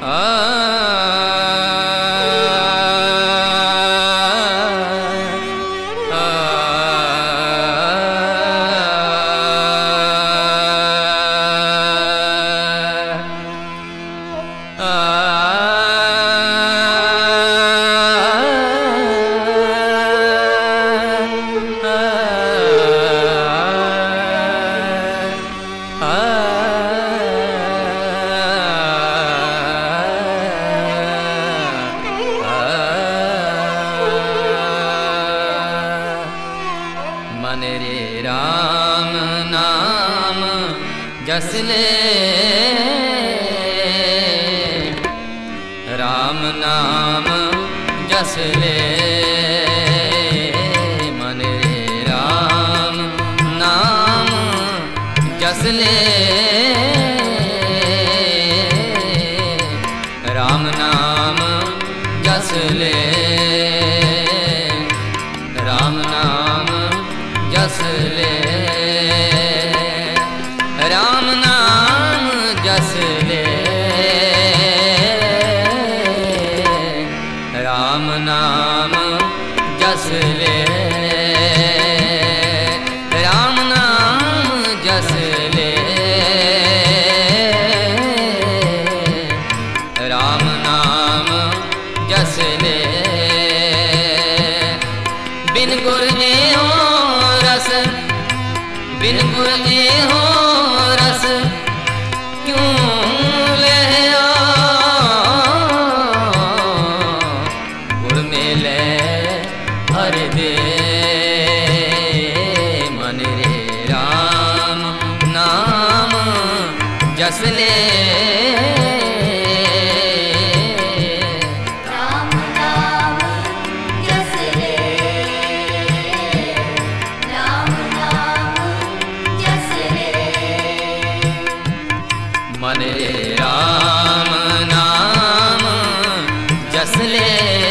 मन रे राम नाम जस ले, राम नाम जस ले, मन रे राम नाम जस ले, राम नाम जस ले, राम नाम जस ले, राम नाम जस ले, राम नाम जस ले, राम नाम जस ले, राम नाम जस ले, बिन गुर हो रस, बिन गुर हो रस क्यों ले गुर में ले हर दे, मन रे राम नाम जस ले, मन रे राम नाम जस ले,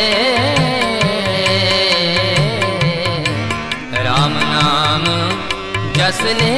राम नाम जस ले,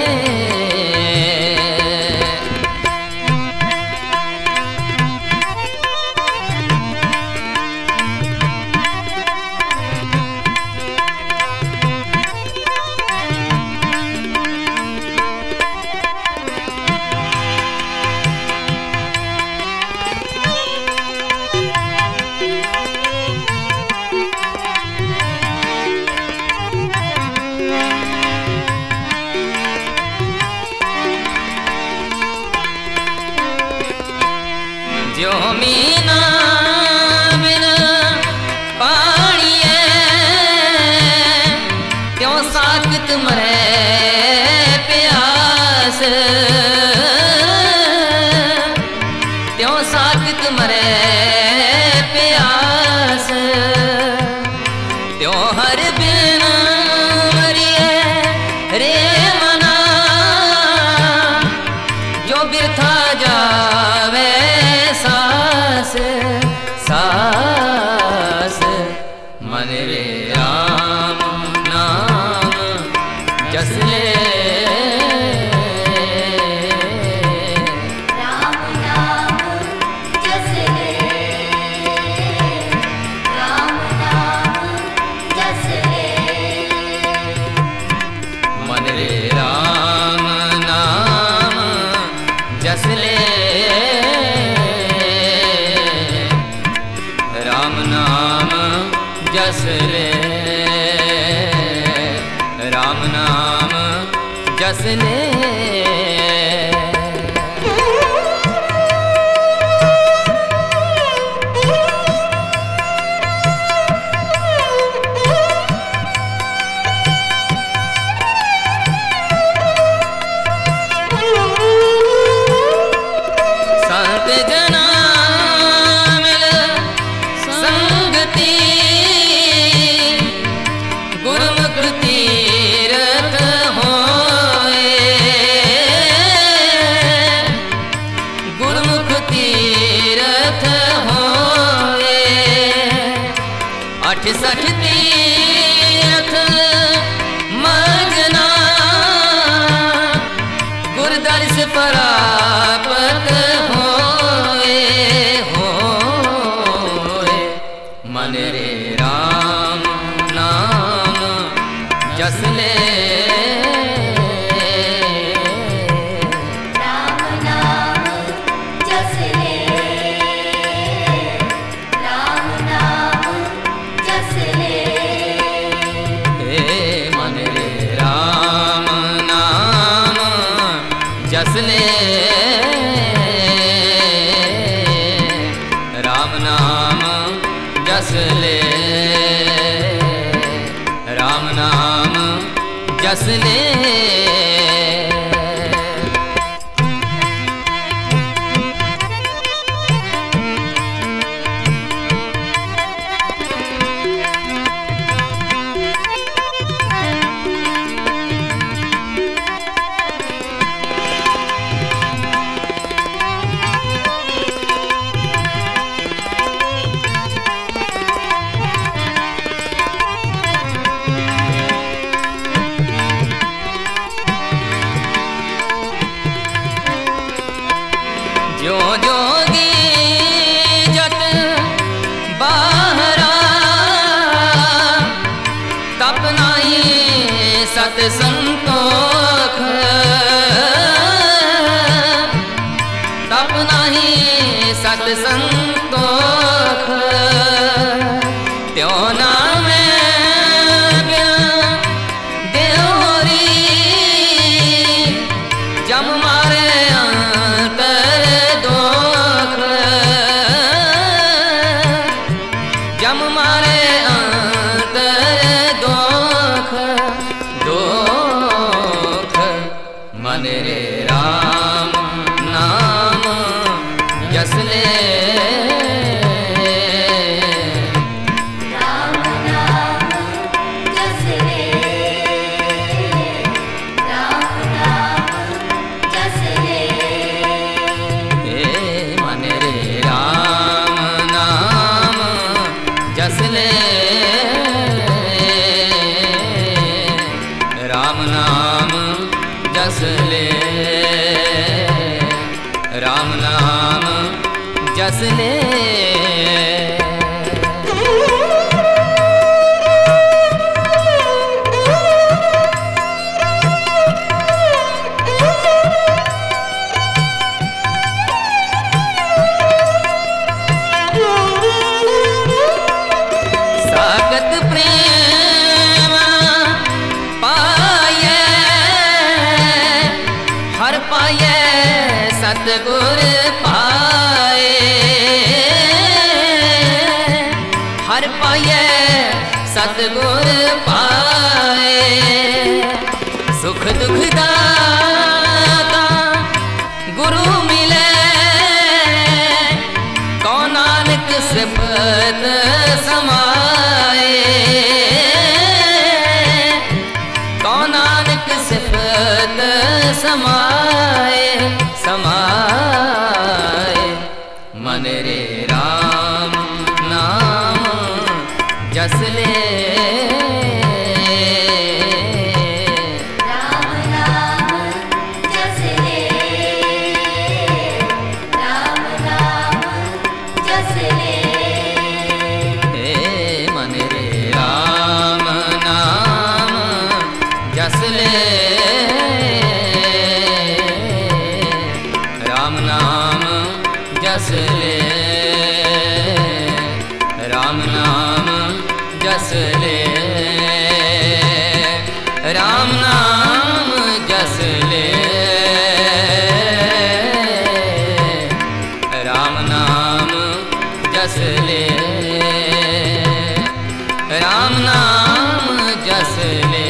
जो मीना बिन पानिए त्यों साकत मरे प्यास, त्यों साकत मरे प्यास, त्यों हर बिन मरिए रे मना, जो बिरथा जावे सास सास, मन रे राम नाम जस ले, राम नाम जस ले, राम नाम जस ले, मन रे राम नाम जस ले, राम नाम जस ले, राम नाम जस ले, संत जना मिल संगति, गुरुमुख तीरथ होए, गुरुमुख तीरथ होए, 68 तीरथ मजना, गुरदर्श प्राप्त होए, हो राम नाम जस ले, राम नाम जस ले। जो जोगी जट बाहरा, तप नाही सत संतोख, तप नाही सत संतोख। त्यो नाम देवरी जम मारे अंतर दोख, जम मारे अंतर दोख, दोख। मन रे राम नाम जस ले, जस ले। राम नाम जस ले, राम नाम जस ले। सागत प्रेम पाए, हर पाए सतगुर पाए, हर पाए सतगुर पाए। सुख दुख दाता गुरु मिले, कौन नानक सिफत समाए, कौन नानक सिफत समाए, समाए। मन रे राम नाम जस ले, जस ले। राम नाम जस ले, राम नाम जस ले, राम नाम जस ले, राम नाम जस ले, राम नाम जस ले,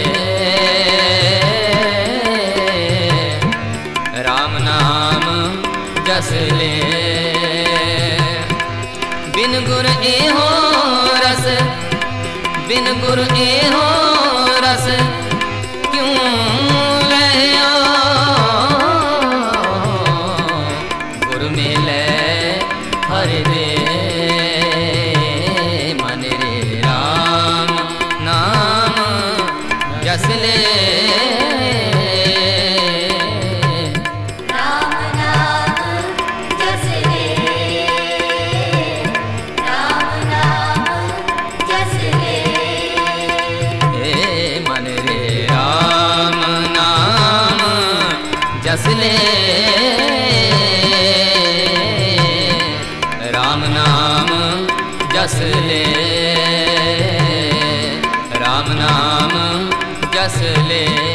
राम नाम जस ले। बिन गुर एहो रस, बिन गुर एहो रस क्यों लयो, गुर मिले हर दे। मन रे राम नाम जस ले, जस ले। राम नाम जस ले, राम नाम जस ले।